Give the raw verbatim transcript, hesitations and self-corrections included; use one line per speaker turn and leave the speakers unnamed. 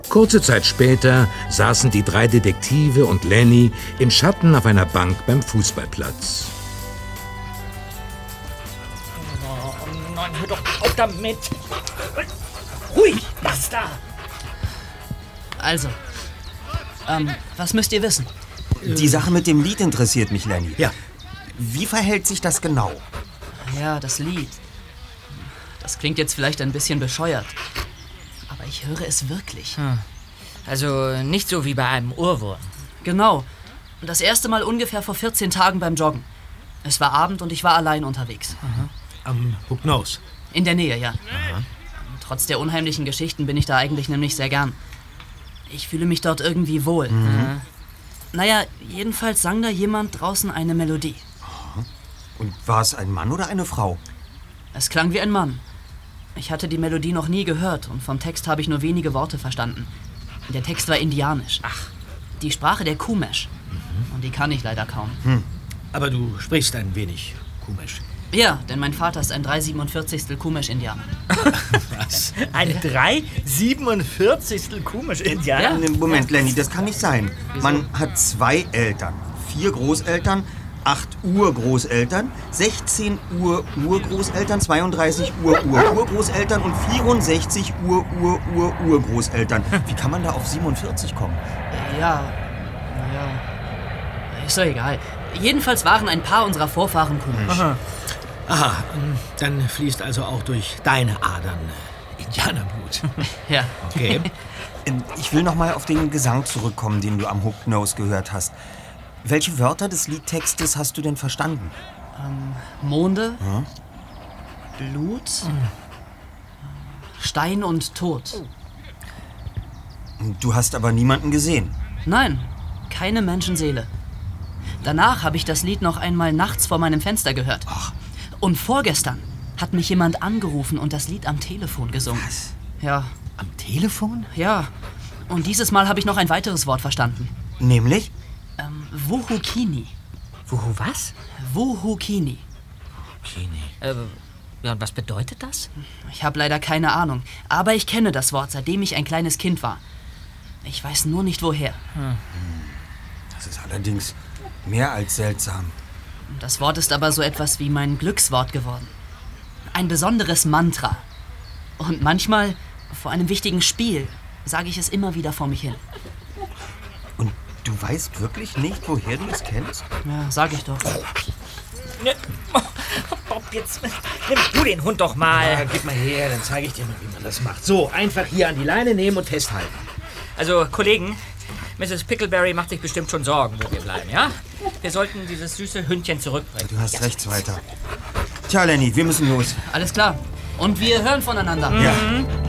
Kurze Zeit später saßen die drei Detektive und Lenny im Schatten auf einer Bank beim Fußballplatz.
Oh nein, hör doch auf damit! Ruhig, was da?
Also, ähm, was müsst ihr wissen?
Die Sache mit dem Lied interessiert mich, Lenny.
Ja.
Wie verhält sich das genau?
Ja, das Lied. Das klingt jetzt vielleicht ein bisschen bescheuert. Aber ich höre es wirklich.
Hm. Also nicht so wie bei einem Ohrwurm.
Genau. Das erste Mal ungefähr vor vierzehn Tagen beim Joggen. Es war Abend und ich war allein unterwegs.
Aha. Am Hook Nose?
In der Nähe, ja.
Aha.
Trotz der unheimlichen Geschichten bin ich da eigentlich nämlich sehr gern. Ich fühle mich dort irgendwie wohl.
Mhm.
Naja, jedenfalls sang da jemand draußen eine Melodie.
Und war es ein Mann oder eine Frau?
Es klang wie ein Mann. Ich hatte die Melodie noch nie gehört und vom Text habe ich nur wenige Worte verstanden. Der Text war indianisch.
Ach.
Die Sprache der Chumash. Mhm. Und die kann ich leider kaum.
Hm. Aber du sprichst ein wenig Chumash.
Ja, denn mein Vater ist ein drei siebenundvierzigstel Chumash-Indianer.
Was?
Ein drei siebenundvierzigstel Chumash-Indianer?
Ja.
Moment, Lenny, das kann nicht sein.
Wieso?
Man hat zwei Eltern, vier Großeltern, acht Urgroßeltern, sechzehn Ur-Urgroßeltern, zweiunddreißig Ur-Ur-Urgroßeltern und vierundsechzig Ur-Ur-Ur-Urgroßeltern. Wie kann man da auf siebenundvierzig kommen?
Ja, naja, ist doch egal. Jedenfalls waren ein paar unserer Vorfahren Chumash.
Aha. Aha, dann fließt also auch durch deine Adern Indianerblut.
Ja.
Okay.
Ähm, Ich will noch mal auf den Gesang zurückkommen, den du am Hook Nose gehört hast. Welche Wörter des Liedtextes hast du denn verstanden?
Ähm, Monde,
Hm?
Blut, Stein und Tod.
Du hast aber niemanden gesehen.
Nein, keine Menschenseele. Danach habe ich das Lied noch einmal nachts vor meinem Fenster gehört.
Ach.
Und vorgestern hat mich jemand angerufen und das Lied am Telefon gesungen.
Was?
Ja,
Am Telefon?
ja. Und dieses Mal habe ich noch ein weiteres Wort verstanden.
Nämlich?
Ähm, Wuhukini.
Wuhu, was?
Wuhukini.
Kini.
Äh, ja, und was bedeutet das?
Ich habe leider keine Ahnung, aber ich kenne das Wort, seitdem ich ein kleines Kind war. Ich weiß nur nicht woher.
Das ist allerdings mehr als seltsam.
Das Wort ist aber so etwas wie mein Glückswort geworden. Ein besonderes Mantra. Und manchmal, vor einem wichtigen Spiel, sage ich es immer wieder vor mich hin.
Und du weißt wirklich nicht, woher du es kennst?
Ja, sag ich doch.
Ne, Bob, jetzt nimm du den Hund doch
Ja,
mal.
gib mal her, dann zeige ich dir mal, wie man das macht. So, einfach hier an die Leine nehmen und festhalten.
Also, Kollegen, Misses Pickleberry macht sich bestimmt schon Sorgen, wo wir bleiben, ja? Wir sollten dieses süße Hündchen zurückbringen.
Du hast recht, Zweiter. Tja, Lenny, wir müssen los.
Alles klar. Und wir hören voneinander.
Ja.